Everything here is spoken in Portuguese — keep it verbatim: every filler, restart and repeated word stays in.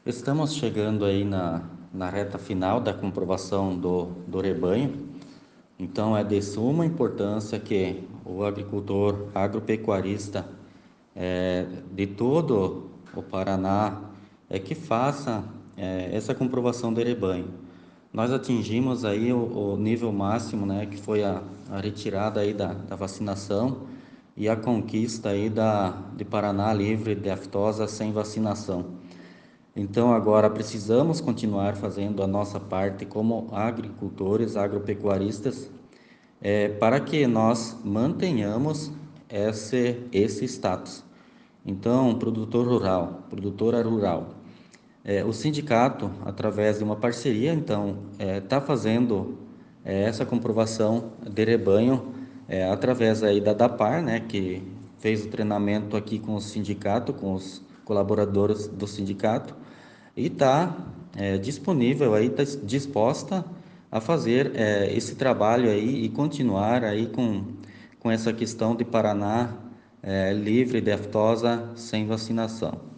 Estamos chegando aí na, na reta final da comprovação do, do rebanho, então é de suma importância que o agricultor agropecuarista eh, de todo o Paraná é que faça eh, essa comprovação de rebanho. Nós atingimos aí o, o nível máximo, né, que foi a, a retirada aí da, da vacinação e a conquista aí da, de Paraná livre de aftosa sem vacinação. Então, agora precisamos continuar fazendo a nossa parte como agricultores, agropecuaristas, eh, para que nós mantenhamos esse, esse status. Então, produtor rural, produtora rural, eh, o sindicato, através de uma parceria, então, está fazendo eh, essa comprovação de rebanho eh, através aí da DAPAR, né, que fez o treinamento aqui com o sindicato, com os colaboradores do sindicato, e está é, disponível aí, está disposta a fazer é, esse trabalho aí e continuar aí com, com essa questão de Paraná é, livre de aftosa sem vacinação.